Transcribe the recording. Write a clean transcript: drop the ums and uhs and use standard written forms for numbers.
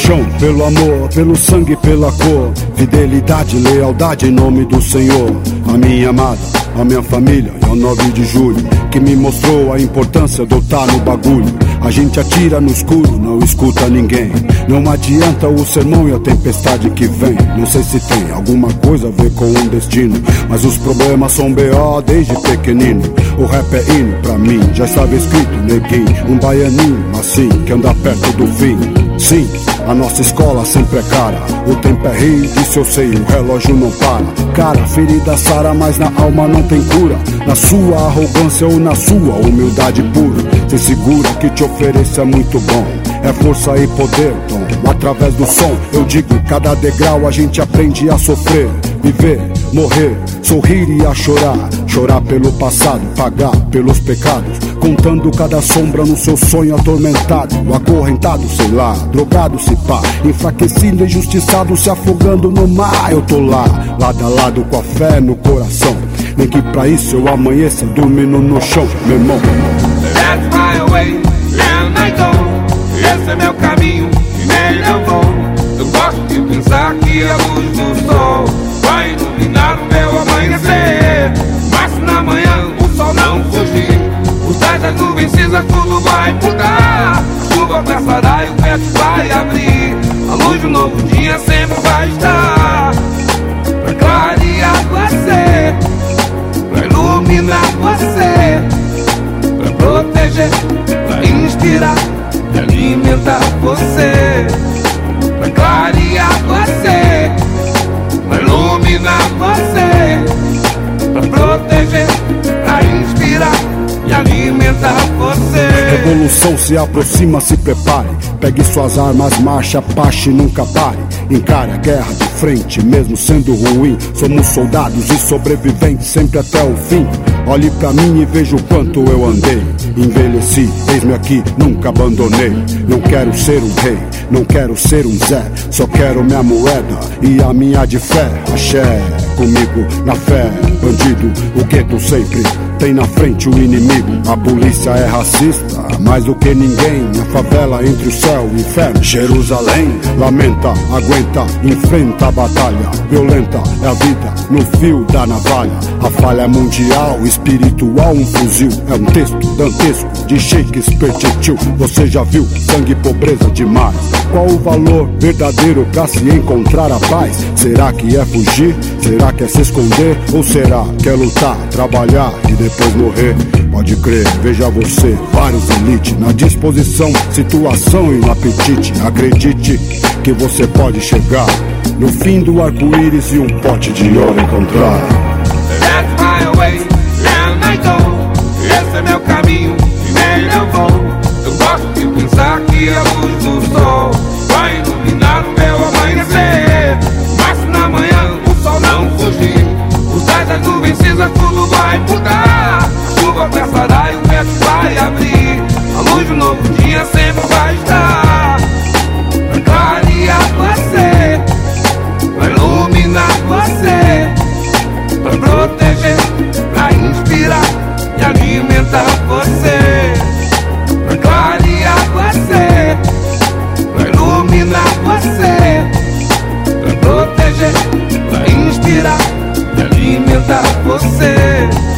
paixão, pelo amor, pelo sangue, pela cor, fidelidade, lealdade em nome do Senhor. A minha amada, a minha família, é o 9 de julho que me mostrou a importância de eu estar no bagulho. A gente atira no escuro, não escuta ninguém. Não adianta o sermão e a tempestade que vem. Não sei se tem alguma coisa a ver com um destino, mas os problemas são B.O. desde pequenino. O rap é hino pra mim, já estava escrito, neguinho. Um baianinho assim, que anda perto do fim. Sim, a nossa escola sempre é cara. O tempo é rei, disse eu sei, o relógio não para. Cara, ferida sara, mas na alma não tem cura. Na sua arrogância ou na sua humildade pura. Se segura que te ofereça é muito bom. É força e poder, Tom. Através do som, eu digo, cada degrau a gente aprende a sofrer. Viver, morrer, sorrir e a chorar. Chorar pelo passado, pagar pelos pecados. Contando cada sombra no seu sonho atormentado. Acorrentado, sei lá, drogado se pá. Enfraquecido, injustiçado, se afogando no mar. Eu tô lá, lado a lado com a fé no coração. Nem que pra isso eu amanheça dormindo no chão, meu irmão. That's my way, and I go. Esse é meu caminho, e nele eu vou. Eu gosto de pensar que a luz do sol vai iluminar o meu amanhecer. Mas se na manhã o sol não fugir, os tais das nuvens cinzas tudo vai mudar. A chuva passará e o teto vai abrir. A luz do novo dia sempre vai estar pra clarear você, pra iluminar você, pra proteger, pra inspirar e alimentar você, pra clarear você, pra iluminar você, pra proteger, pra inspirar e alimentar você. Revolução se aproxima, se prepare. Pegue suas armas, marcha, pache, nunca pare. Encare a guerra de frente, mesmo sendo ruim. Somos soldados e sobreviventes sempre até o fim. Olhe pra mim e veja o quanto eu andei. Envelheci, eis-me aqui, nunca abandonei. Não quero ser um rei, não quero ser um Zé. Só quero minha moeda e a minha de fé. Axé, comigo na fé. Bandido, o gueto sempre tem na frente o inimigo. A polícia é racista, mais do que ninguém. A favela entre o céu e o inferno. Jerusalém, lamenta, aguenta, enfrenta a batalha. Violenta é a vida no fio da navalha. A falha é mundial, espiritual, um fuzil. É um texto dantesco de Shakespeare Tio. Você já viu sangue e pobreza demais? Qual o valor verdadeiro pra se encontrar a paz? Será que é fugir? Será que é se esconder? Ou será que é lutar, trabalhar e depois morrer? Pode crer, veja você, vários elite na disposição, situação e no apetite. Acredite que você pode chegar no fim do arco-íris e um pote de ouro encontrar. That's my way, and I go. Esse é meu caminho, e nele eu vou. Eu gosto de pensar que a luz do sol vai iluminar o meu amanhecer. Mas se na manhã o sol não fugir, os tais das nuvens cinzas tudo vai mudar. A chuva passará e o teto vai abrir. A luz do novo dia sempre vai estar pra clarear você, pra iluminar você, pra proteger, pra inspirar e alimentar você, pra clarear você, pra iluminar você, pra proteger, pra inspirar e alimentar você.